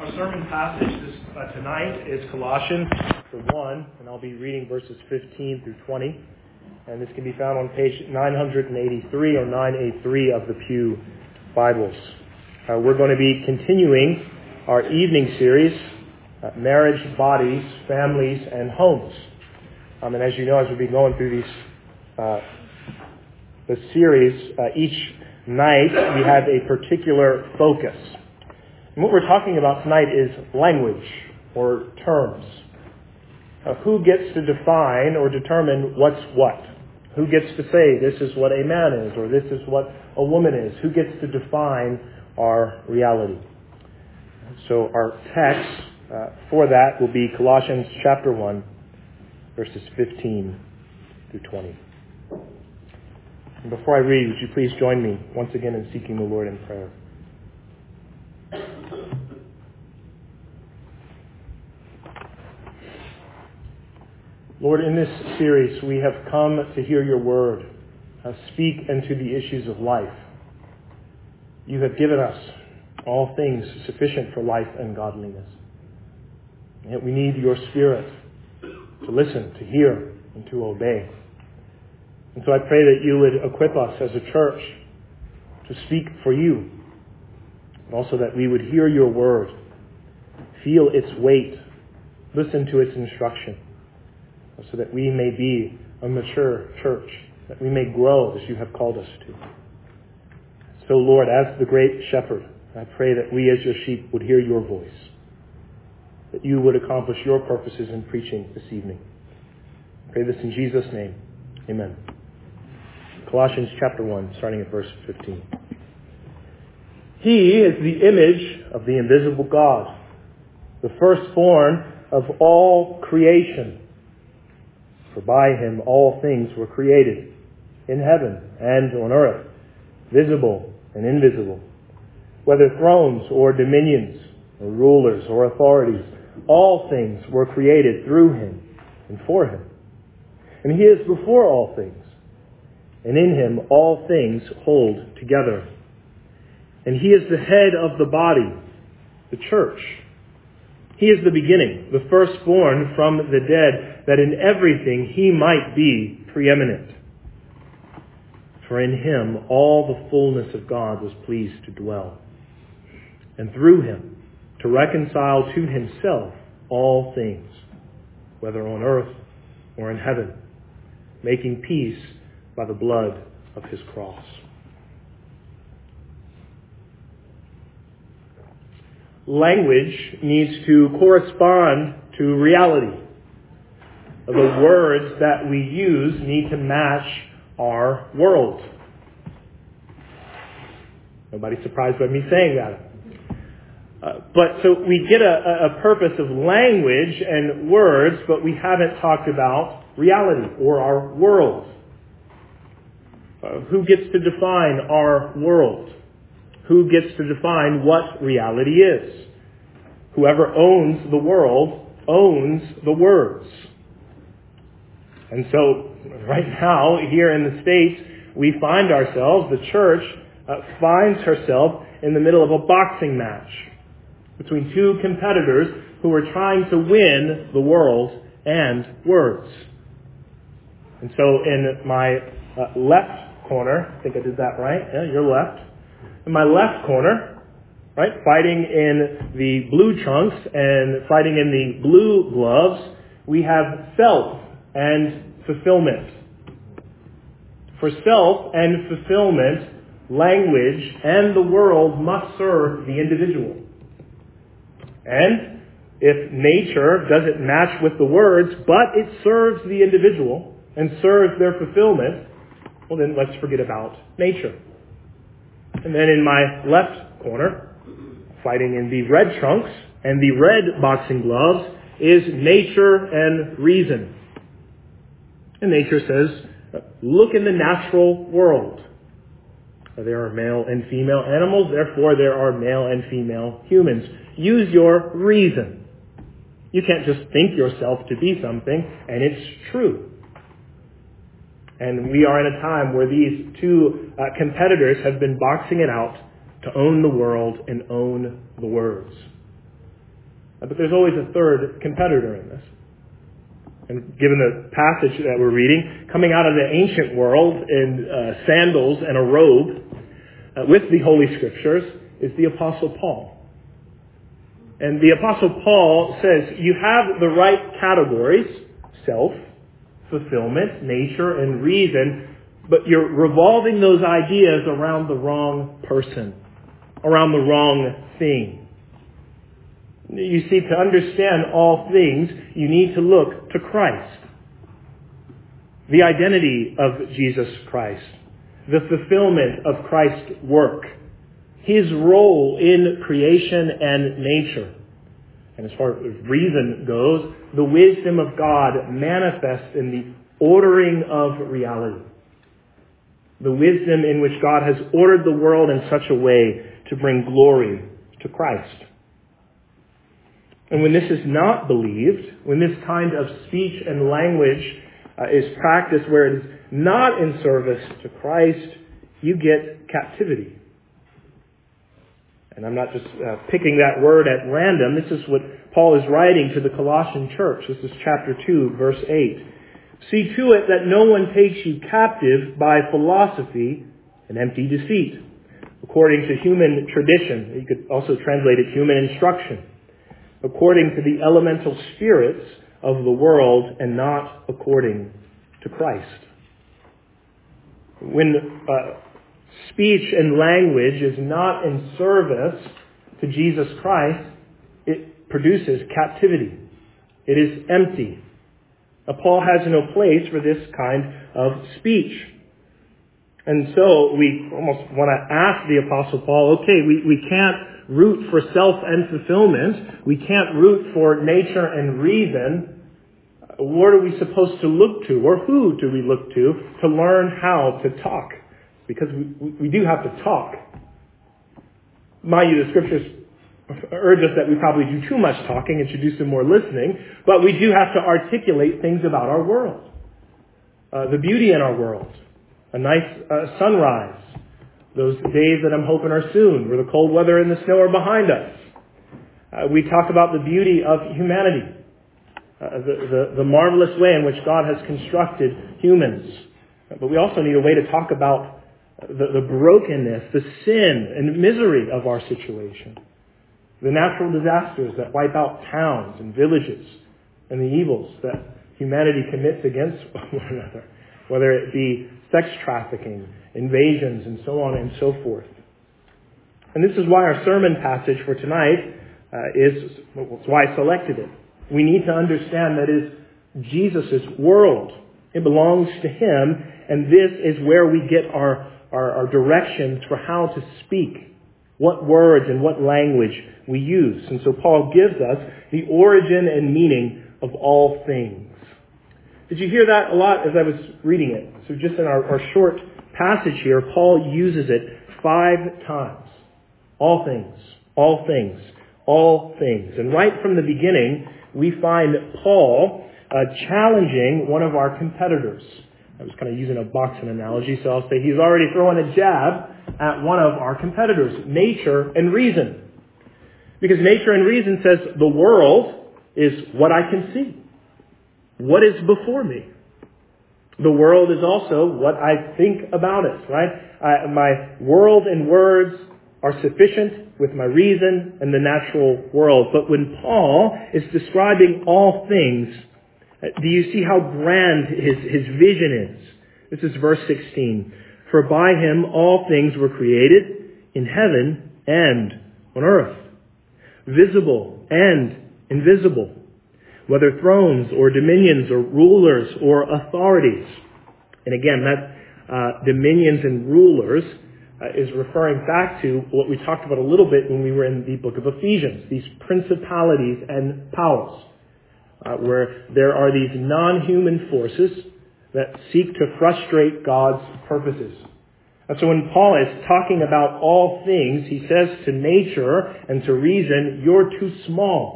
Our sermon passage tonight is Colossians chapter 1, and I'll be reading verses 15 through 20. And this can be found on page 983 or 983 of the Pew Bibles. We're going to be continuing our evening series, Marriage, Bodies, Families, and Homes. And as you know, as we'll be going through the series, each night we have a particular focus. And what we're talking about tonight is language or terms. Who gets to define or determine what's what? Who gets to say this is what a man is or this is what a woman is? Who gets to define our reality? So our text for that will be Colossians chapter 1, verses 15 through 20. And before I read, would you please join me once again in seeking the Lord in prayer? Lord, in this series, we have come to hear your word, speak into the issues of life. You have given us all things sufficient for life and godliness. And yet we need your Spirit to listen, to hear, and to obey. And so I pray that you would equip us as a church to speak for you, and also that we would hear your word, feel its weight, listen to its instruction, so that we may be a mature church, that we may grow as you have called us to. So, Lord, as the great shepherd, I pray that we as your sheep would hear your voice, that you would accomplish your purposes in preaching this evening. I pray this in Jesus' name. Amen. Colossians chapter 1, starting at verse 15. He is the image of the invisible God, the firstborn of all creation. For by him all things were created, in heaven and on earth, visible and invisible. Whether thrones or dominions, or rulers or authorities, all things were created through him and for him. And he is before all things, and in him all things hold together. And he is the head of the body, the church. He is the beginning, the firstborn from the dead, that in everything he might be preeminent. For in him all the fullness of God was pleased to dwell, and through him to reconcile to himself all things, whether on earth or in heaven, making peace by the blood of his cross. Language needs to correspond to reality. The words that we use need to match our world. Nobody's surprised by me saying that. But so we get a purpose of language and words, but we haven't talked about reality or our world. Who gets to define our world? Who gets to define what reality is? Whoever owns the world owns the words. And so, right now, here in the States, we find ourselves, the church finds herself in the middle of a boxing match between two competitors who are trying to win the world and words. And so, in my left corner, I think I did that right, yeah, your left. In my left corner, right, fighting in the blue trunks and fighting in the blue gloves, we have self and fulfillment. For self and fulfillment, language and the world must serve the individual. And if nature doesn't match with the words, but it serves the individual and serves their fulfillment, well then let's forget about nature. And then in my left corner, fighting in the red trunks and the red boxing gloves, is nature and reason. And nature says, look in the natural world. There are male and female animals, therefore there are male and female humans. Use your reason. You can't just think yourself to be something, and it's true. And we are in a time where these two competitors have been boxing it out to own the world and own the words. But there's always a third competitor in this. And given the passage that we're reading, coming out of the ancient world in sandals and a robe with the Holy Scriptures is the Apostle Paul. And the Apostle Paul says you have the right categories, self, fulfillment, nature, and reason, but you're revolving those ideas around the wrong person, around the wrong thing. You see, to understand all things, you need to look to Christ. The identity of Jesus Christ. The fulfillment of Christ's work. His role in creation and nature. And as far as reason goes, the wisdom of God manifests in the ordering of reality. The wisdom in which God has ordered the world in such a way to bring glory to Christ. And when this is not believed, when this kind of speech and language is practiced where it is not in service to Christ, you get captivity. And I'm not just picking that word at random. This is what Paul is writing to the Colossian church. This is chapter 2, verse 8. See to it that no one takes you captive by philosophy and empty deceit, according to human tradition. You could also translate it human instruction. According to the elemental spirits of the world and not according to Christ. When speech and language is not in service to Jesus Christ, it produces captivity. It is empty. Paul has no place for this kind of speech. And so we almost want to ask the Apostle Paul, okay, we can't root for self and fulfillment. We can't root for nature and reason. What are we supposed to look to, or who do we look to learn how to talk? Because we do have to talk. Mind you, the Scriptures urge us that we probably do too much talking and should do some more listening, but we do have to articulate things about our world. The beauty in our world. A nice sunrise. Those days that I'm hoping are soon, where the cold weather and the snow are behind us. We talk about the beauty of humanity. The marvelous way in which God has constructed humans. But we also need a way to talk about the brokenness, the sin and misery of our situation. The natural disasters that wipe out towns and villages, and the evils that humanity commits against one another. Whether it be sex trafficking, invasions, and so on and so forth. And this is why our sermon passage for tonight it's why I selected it. We need to understand that it is Jesus' world. It belongs to Him, and this is where we get our directions for how to speak, what words and what language we use. And so Paul gives us the origin and meaning of all things. Did you hear that a lot as I was reading it? So just in our short passage here, Paul uses it 5 times. All things, all things, all things. And right from the beginning, we find Paul challenging one of our competitors. I was kind of using a boxing analogy, so I'll say he's already throwing a jab at one of our competitors, nature and reason. Because nature and reason says the world is what I can see. What is before me? The world is also what I think about it, right? My world and words are sufficient with my reason and the natural world. But when Paul is describing all things, do you see how grand his vision is? This is verse 16. For by Him all things were created in heaven and on earth, visible and invisible, whether thrones or dominions or rulers or authorities. And again, that dominions and rulers is referring back to what we talked about a little bit when we were in the book of Ephesians, these principalities and powers, where there are these non-human forces that seek to frustrate God's purposes. And so when Paul is talking about all things, he says to nature and to reason, you're too small.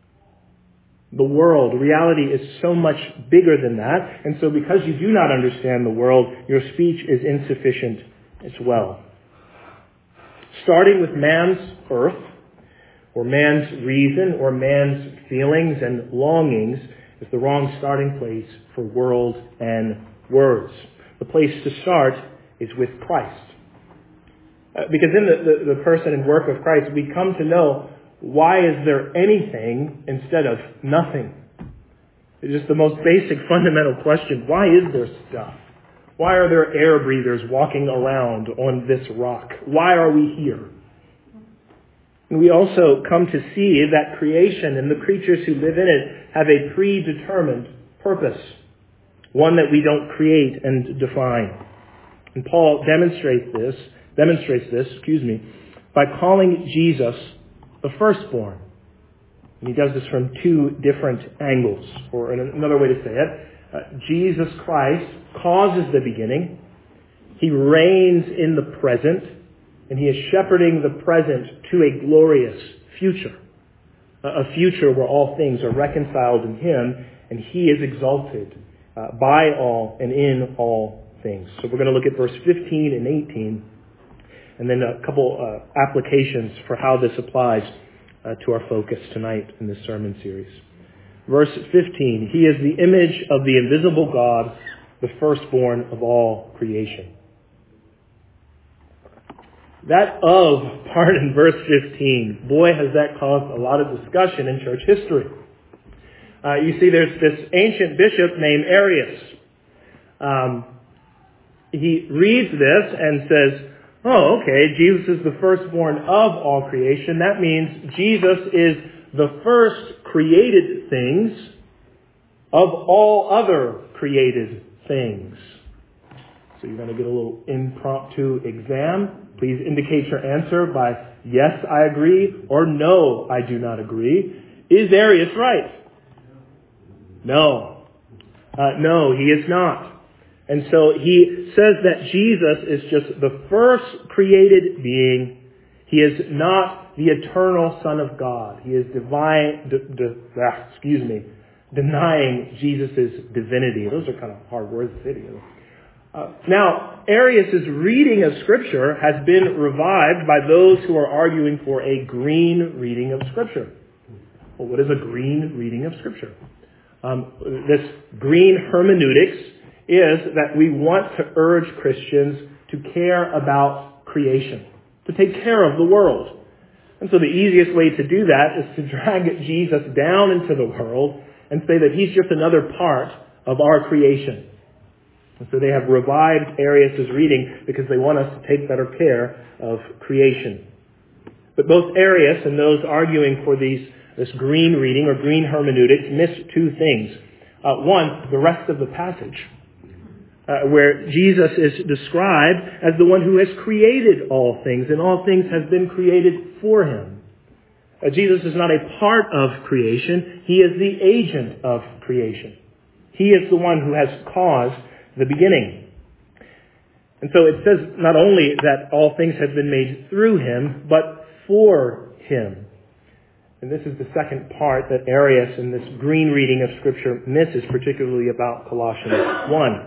The world, reality is so much bigger than that. And so because you do not understand the world, your speech is insufficient as well. Starting with man's earth, or man's reason or man's feelings and longings is the wrong starting place for world and words. The place to start is with Christ. Because in the person and work of Christ, we come to know, why is there anything instead of nothing? It's just the most basic fundamental question. Why is there stuff? Why are there air breathers walking around on this rock? Why are we here? And we also come to see that creation and the creatures who live in it have a predetermined purpose, one that we don't create and define. And Paul demonstrates this, by calling Jesus the firstborn. And he does this from two different angles, or another way to say it. Jesus Christ causes the beginning. He reigns in the present, and he is shepherding the present to a glorious future. A future where all things are reconciled in him, and he is exalted by all and in all things. So we're going to look at verse 15 and 18, and then a couple applications for how this applies to our focus tonight in this sermon series. Verse 15, he is the image of the invisible God, the firstborn of all creation. That "of" part in verse 15, boy, has that caused a lot of discussion in church history. You see, there's this ancient bishop named Arius. He reads this and says, oh, okay, Jesus is the firstborn of all creation. That means Jesus is the first created things of all other created things. So you're going to get a little impromptu exam. Please indicate your answer by yes, I agree, or no, I do not agree. Is Arius right? No. No, he is not. And so he says that Jesus is just the first created being. He is not the eternal Son of God. He is denying Jesus' divinity. Those are kind of hard words to say together. Now, Arius' reading of Scripture has been revived by those who are arguing for a green reading of Scripture. Well, what is a green reading of Scripture? This green hermeneutics is that we want to urge Christians to care about creation, to take care of the world. And so the easiest way to do that is to drag Jesus down into the world and say that he's just another part of our creation. And so they have revived Arius' reading because they want us to take better care of creation. But both Arius and those arguing for this green reading or green hermeneutics miss two things. One, the rest of the passage, where Jesus is described as the one who has created all things, and all things have been created for him. Jesus is not a part of creation. He is the agent of creation. He is the one who has caused the beginning. And so it says not only that all things have been made through him, but for him. And this is the second part that Arius in this green reading of Scripture misses, particularly about Colossians 1.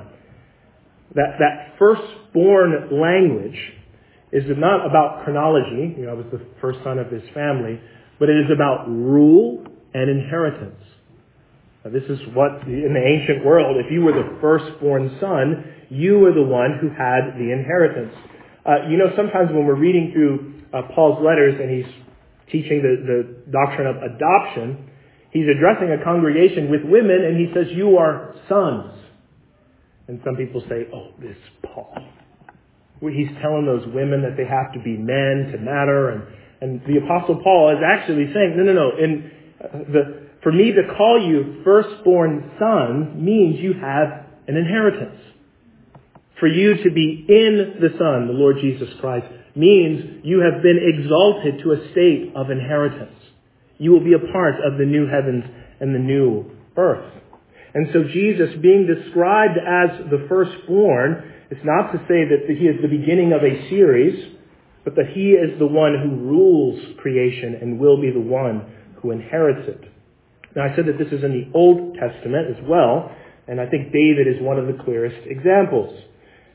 That firstborn language is not about chronology. I was the first son of his family, but it is about rule and inheritance. Now, this is what, in the ancient world, if you were the firstborn son, you were the one who had the inheritance. Sometimes when we're reading through Paul's letters and he's teaching the doctrine of adoption, he's addressing a congregation with women and he says, you are sons. And some people say, oh, this Paul. He's telling those women that they have to be men to matter. And the Apostle Paul is actually saying, no. For me to call you firstborn sons means you have an inheritance. For you to be in the Son, the Lord Jesus Christ, means you have been exalted to a state of inheritance. You will be a part of the new heavens and the new earth. And so Jesus being described as the firstborn is not to say that he is the beginning of a series, but that he is the one who rules creation and will be the one who inherits it. Now, I said that this is in the Old Testament as well, and I think David is one of the clearest examples.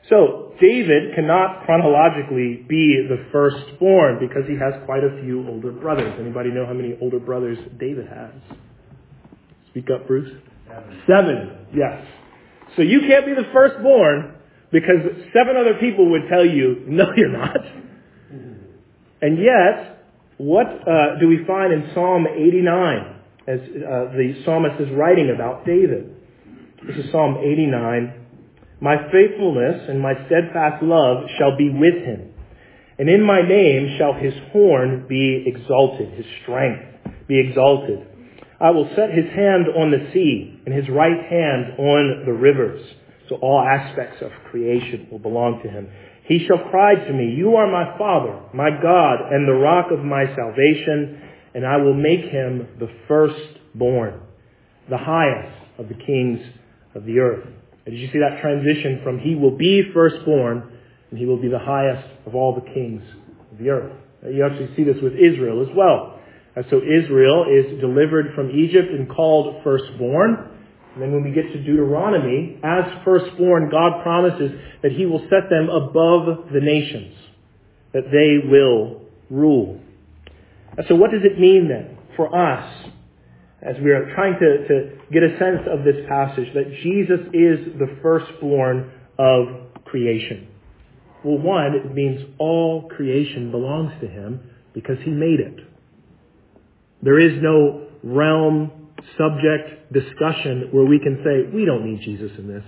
So, David cannot chronologically be the firstborn because he has quite a few older brothers. Anybody know how many older brothers David has? Speak up, Bruce. 7, yes. So you can't be the firstborn because 7 other people would tell you, no, you're not. And yet, what do we find in Psalm 89 as the psalmist is writing about David? This is Psalm 89. My faithfulness and my steadfast love shall be with him, and in my name shall his horn be exalted, his strength be exalted. I will set his hand on the sea and his right hand on the rivers. So all aspects of creation will belong to him. He shall cry to me, you are my Father, my God, and the rock of my salvation, and I will make him the firstborn, the highest of the kings of the earth. And did you see that transition from he will be firstborn and he will be the highest of all the kings of the earth? You actually see this with Israel as well. So Israel is delivered from Egypt and called firstborn. And then when we get to Deuteronomy, as firstborn, God promises that he will set them above the nations, that they will rule. So what does it mean then for us, as we are trying to get a sense of this passage, that Jesus is the firstborn of creation? Well, one, it means all creation belongs to him because he made it. There is no realm, subject, discussion where we can say, we don't need Jesus in this.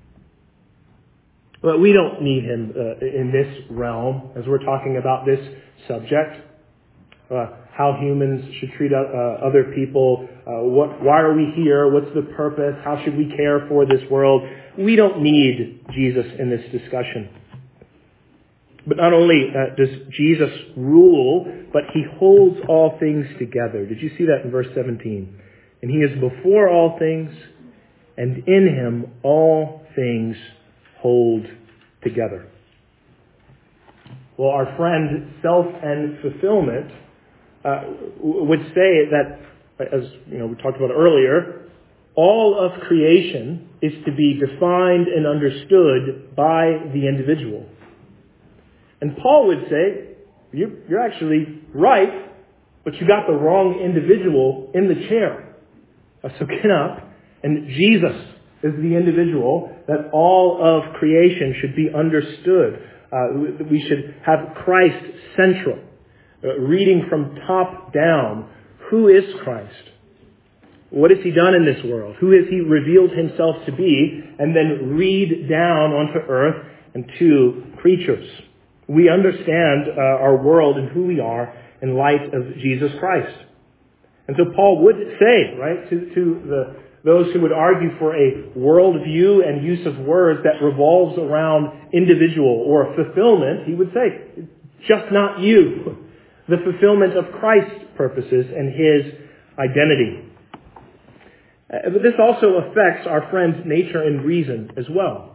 But we don't need him in this realm as we're talking about this subject. How humans should treat other people. Why are we here? What's the purpose? How should we care for this world? We don't need Jesus in this discussion. But not only does Jesus rule, but he holds all things together. Did you see that in verse 17? And he is before all things, and in him all things hold together. Well, our friend Self and Fulfillment would say that, as we talked about earlier, all of creation is to be defined and understood by the individual. And Paul would say, you're actually right, but you got the wrong individual in the chair. So get up, and Jesus is the individual that all of creation should be understood. We should have Christ central. Reading from top down, who is Christ? What has he done in this world? Who has he revealed himself to be? And then read down onto earth and to creatures. We understand our world and who we are in light of Jesus Christ. And so Paul would say, right, to those who would argue for a worldview and use of words that revolves around individual or fulfillment, he would say, just not you. The fulfillment of Christ's purposes and his identity. But this also affects our friend's nature and reason as well.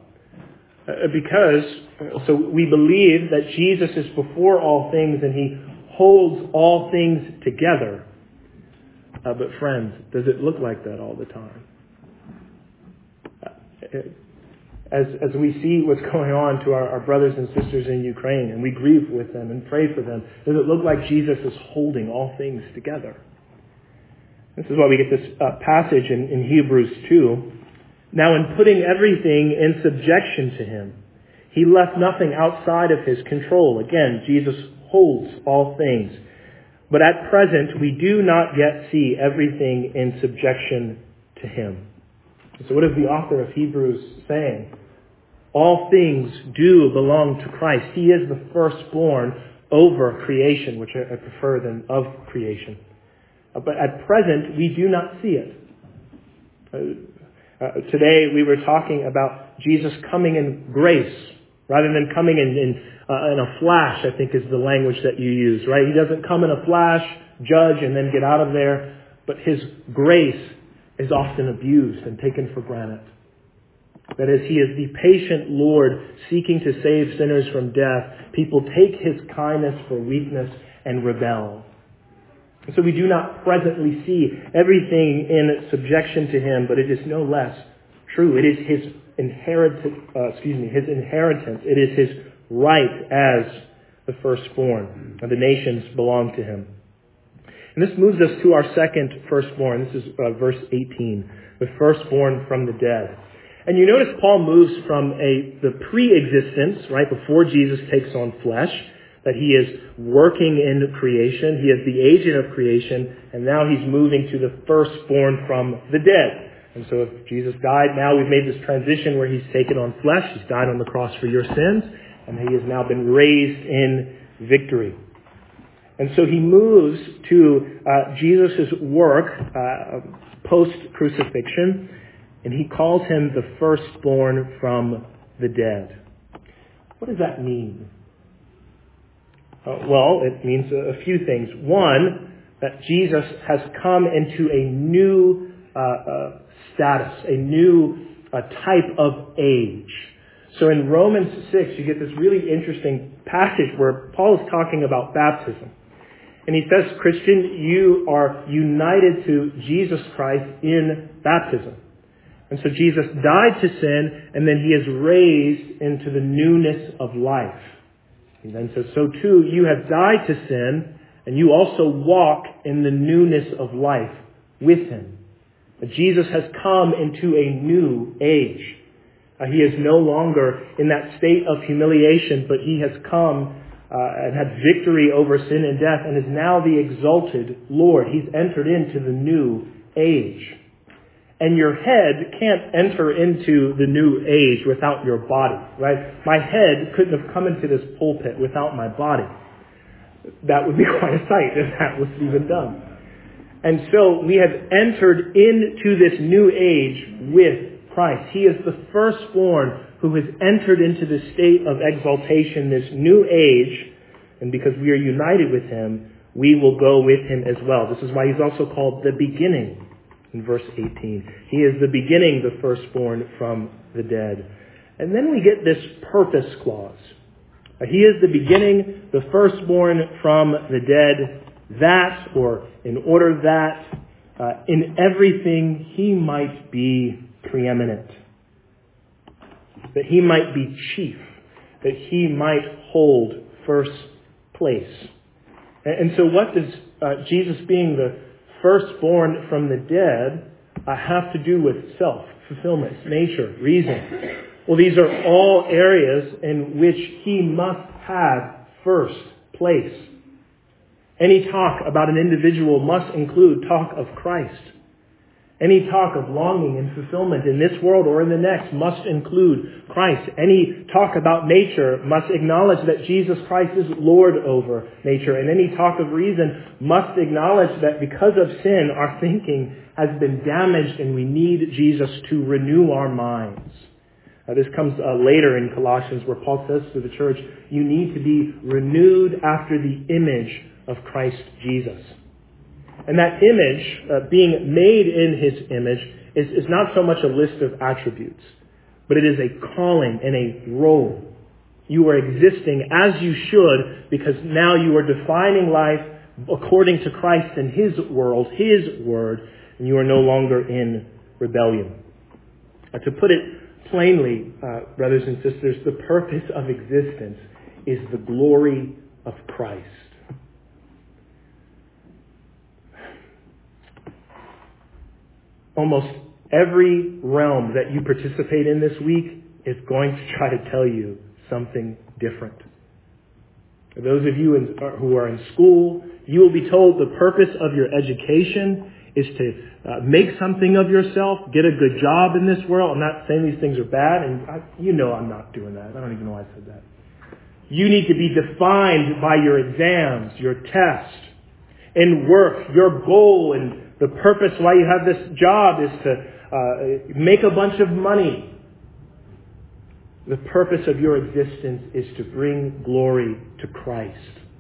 So we believe that Jesus is before all things and he holds all things together. But friends, does it look like that all the time? As we see what's going on to our brothers and sisters in Ukraine, and we grieve with them and pray for them, does it look like Jesus is holding all things together? This is why we get this passage in Hebrews 2. Now in putting everything in subjection to him, he left nothing outside of his control. Again, Jesus holds all things. But at present, we do not yet see everything in subjection to him. So what is the author of Hebrews saying? All things do belong to Christ. He is the firstborn over creation, which I prefer than of creation. But at present, we do not see it. Today, we were talking about Jesus coming in grace, rather than coming in a flash, I think is the language that you use, right? He doesn't come in a flash, judge, and then get out of there. But his grace is often abused and taken for granted. That is, he is the patient Lord seeking to save sinners from death. People take his kindness for weakness and rebel. And so we do not presently see everything in subjection to him, but it is no less true. It is his his inheritance. It is his right as the firstborn. The nations belong to him. And this moves us to our second firstborn. This is verse 18, the firstborn from the dead. And you notice Paul moves from the pre-existence, right, before Jesus takes on flesh, that he is working in creation. He is the agent of creation, and now he's moving to the firstborn from the dead. And so if Jesus died, now we've made this transition where he's taken on flesh. He's died on the cross for your sins, and he has now been raised in victory. And so he moves to Jesus' work post-crucifixion, and he calls him the firstborn from the dead. What does that mean? Well, it means a few things. One, that Jesus has come into a new status, a new type of age. So in Romans 6, you get this really interesting passage where Paul is talking about baptism. And he says, Christian, you are united to Jesus Christ in baptism. And so Jesus died to sin, and then he is raised into the newness of life. He then says, so too, you have died to sin, and you also walk in the newness of life with him. But Jesus has come into a new age. He is no longer in that state of humiliation, but he has come and had victory over sin and death, and is now the exalted Lord. He's entered into the new age. And your head can't enter into the new age without your body, right? My head couldn't have come into this pulpit without my body. That would be quite a sight if that was even done. And so we have entered into this new age with Christ. He is the firstborn who has entered into the state of exaltation, this new age. And because we are united with him, we will go with him as well. This is why he's also called the beginning. In verse 18, he is the beginning, the firstborn from the dead. And then we get this purpose clause. He is the beginning, the firstborn from the dead, that, or in order that, in everything he might be preeminent. That he might be chief. That he might hold first place. And so what does Jesus being the firstborn from the dead have to do with self, fulfillment, nature, reason? Well, these are all areas in which he must have first place. Any talk about an individual must include talk of Christ. Any talk of longing and fulfillment in this world or in the next must include Christ. Any talk about nature must acknowledge that Jesus Christ is Lord over nature. And any talk of reason must acknowledge that because of sin, our thinking has been damaged and we need Jesus to renew our minds. This comes later in Colossians, where Paul says to the church, you need to be renewed after the image of Christ Jesus. And that image, being made in his image, is not so much a list of attributes, but it is a calling and a role. You are existing as you should, because now you are defining life according to Christ and his world, his word, and you are no longer in rebellion. To put it plainly, brothers and sisters, the purpose of existence is the glory of Christ. Almost every realm that you participate in this week is going to try to tell you something different. For those of you who are in school, you will be told the purpose of your education is to make something of yourself, get a good job in this world. I'm not saying these things are bad, and I'm not doing that. I don't even know why I said that. You need to be defined by your exams, your tests. In work, your goal and the purpose why you have this job is to make a bunch of money. The purpose of your existence is to bring glory to Christ.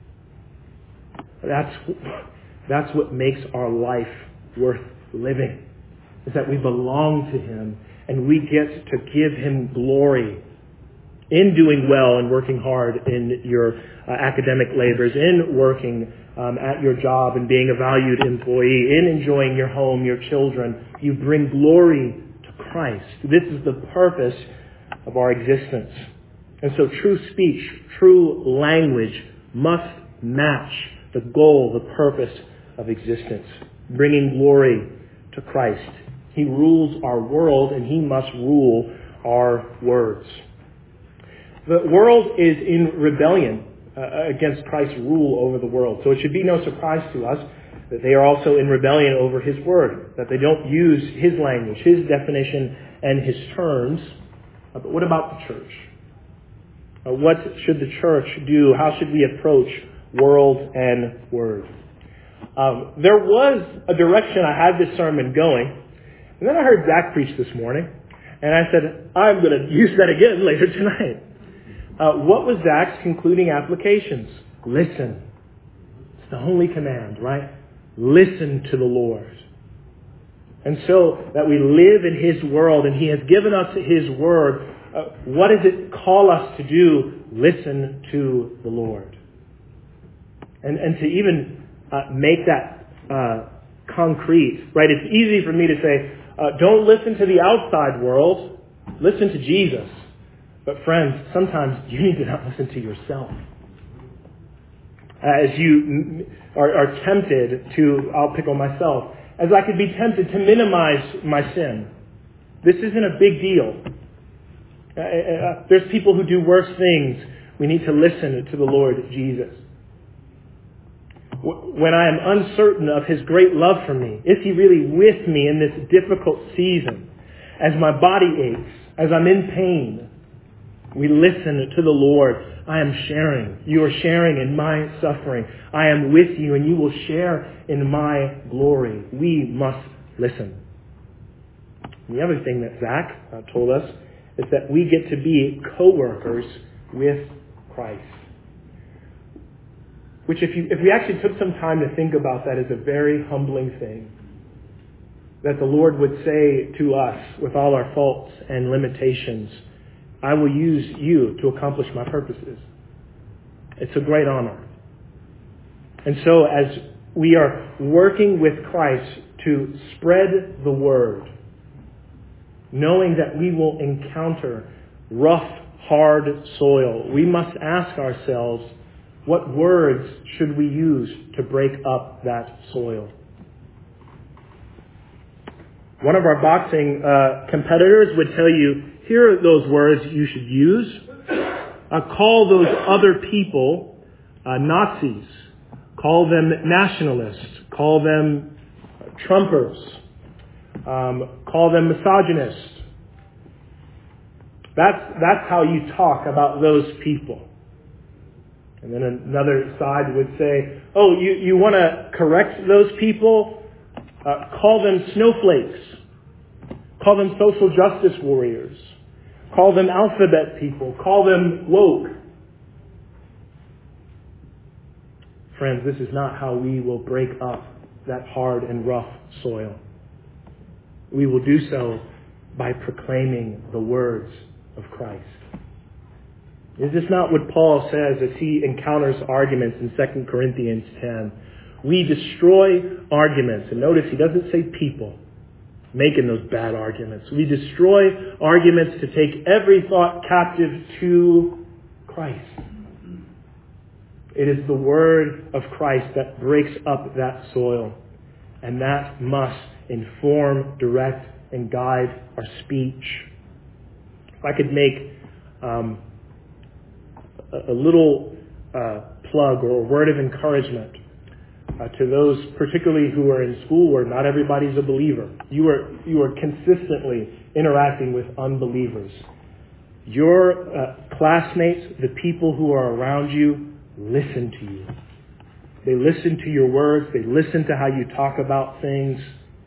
That's what makes our life worth living, is that we belong to him and we get to give him glory in doing well and working hard in your academic labors, in working at your job and being a valued employee, in enjoying your home, your children. You bring glory to Christ. This is the purpose of our existence. And so true speech, true language must match the goal, the purpose of existence, bringing glory to Christ. He rules our world, and He must rule our words. The world is in rebellion against Christ's rule over the world. So it should be no surprise to us that they are also in rebellion over His word, that they don't use His language, His definition, and His terms. But what about the church? What should the church do? How should we approach world and word? There was a direction I had this sermon going, and then I heard Zach preach this morning, and I said, I'm going to use that again later tonight. What was Zach's concluding applications? Listen. It's the only command, right? Listen to the Lord. And so that we live in His world, and He has given us His word. What does it call us to do? Listen to the Lord. And to even make that concrete, right? It's easy for me to say, don't listen to the outside world. Listen to Jesus. But friends, sometimes you need to not listen to yourself. As you are tempted to, I'll pick on myself, as I could be tempted to minimize my sin. This isn't a big deal. There's people who do worse things. We need to listen to the Lord Jesus. When I am uncertain of His great love for me, is He really with me in this difficult season? As my body aches, as I'm in pain, we listen to the Lord. I am sharing. You are sharing in my suffering. I am with you, and you will share in my glory. We must listen. And the other thing that Zach told us is that we get to be co-workers with Christ. Which if we actually took some time to think about that, is a very humbling thing. That the Lord would say to us, with all our faults and limitations, I will use you to accomplish my purposes. It's a great honor. And so as we are working with Christ to spread the word, knowing that we will encounter rough, hard soil, we must ask ourselves, what words should we use to break up that soil? One of our boxing competitors would tell you, here are those words you should use. Call those other people Nazis. Call them nationalists. Call them Trumpers. Call them misogynists. That's how you talk about those people. And then another side would say, oh, you want to correct those people? Call them snowflakes. Call them social justice warriors. Call them alphabet people. Call them woke. Friends, this is not how we will break up that hard and rough soil. We will do so by proclaiming the words of Christ. Is this not what Paul says as he encounters arguments in 2 Corinthians 10? We destroy arguments. And notice he doesn't say people making those bad arguments. We destroy arguments to take every thought captive to Christ. It is the word of Christ that breaks up that soil. And that must inform, direct, and guide our speech. If I could make a little plug or a word of encouragement to those particularly who are in school where not everybody's a believer. You are consistently interacting with unbelievers. Your classmates, the people who are around you, listen to you. They listen to your words. They listen to how you talk about things.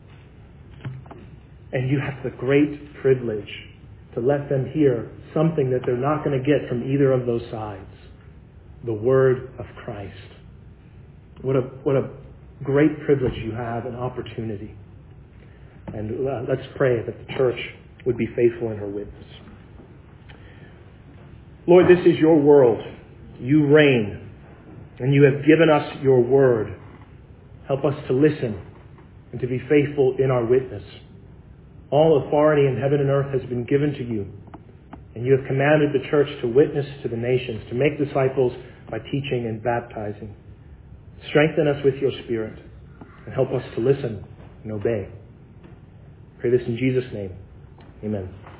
And you have the great privilege to let them hear something that they're not going to get from either of those sides. The word of Christ. What a great privilege you have, an opportunity. And let's pray that the church would be faithful in her witness. Lord, this is your world. You reign, and you have given us your word. Help us to listen and to be faithful in our witness. All authority in heaven and earth has been given to you, and you have commanded the church to witness to the nations, to make disciples by teaching and baptizing. Strengthen us with your Spirit, and help us to listen and obey. Pray this in Jesus' name. Amen.